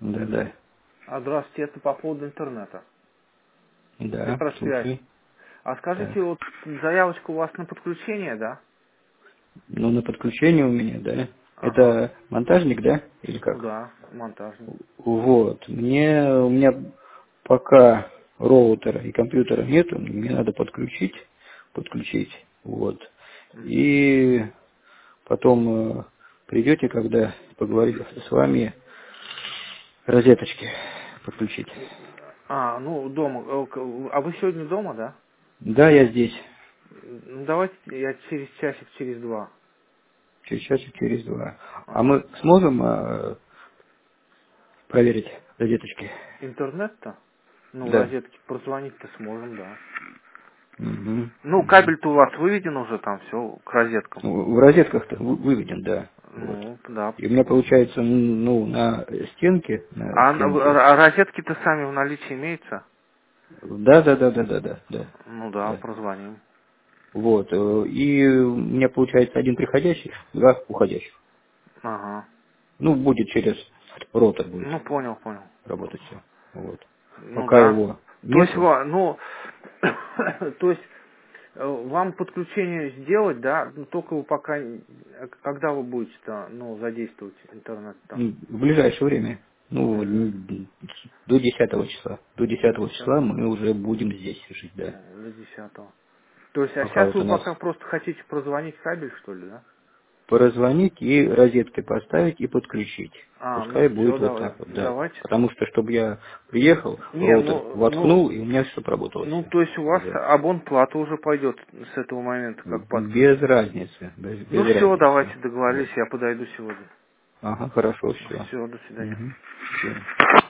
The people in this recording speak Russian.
Да, да. Здравствуйте, это по поводу интернета. Да, Это связь. слушай. А скажите, Так. вот заявочка у вас на подключение, да? Ну, на подключение у меня, да. Ага. Это монтажник, да? Или Ну как? да, монтажник. Вот. У меня пока роутера и компьютера нету, мне надо подключить, вот. Мгм. И потом придете, когда поговорить с вами, розеточки подключить. Ну дома. А вы сегодня дома, да? Да, я здесь. Ну давайте я через часик, через два. Через часик, через два. А Ага. мы сможем проверить розеточки? Интернет-то? Ну, в Да. розетке прозвонить-то сможем, да. Мгм, Ну, мгм. кабель-то у вас выведен уже там все к розеткам. В розетках-то выведен, да. Вот. Ну, да. И у меня получается, ну, на стенке. А розетки-то сами в наличии имеются? Да, да, да, да, да, да, да, Ну да, да. прозвоним. Вот. И у меня получается один приходящий, два уходящих. Ага. Ну, будет через ротор будет Ну, понял, понял. работать все. Вот. Ну Пока да. его То есть, нету. то есть, вам подключение сделать, да, но только вы пока, когда вы будете-то, ну, задействовать интернет-то? В ближайшее время. Ну, Угу. до 10 числа. До До 10 числа 10-го. мы уже будем здесь жить, да. До 10-го. То есть, а Пока сейчас вот у вы нас пока просто хотите прозвонить кабель, что ли, да? поразвонить и розетки поставить и подключить. Ну Пускай все, будет вот давай, так вот, да. давайте. Потому что, чтобы я приехал, Не, роутер воткнул, и у меня все работало ну, все то есть у вас уже. абонплата уже пойдет с этого момента, как Без подключите. разницы, Ну без все, разницы. давайте Вот. договорились, я подойду сегодня. Ага, хорошо, все. Все, до свидания. Угу. Все.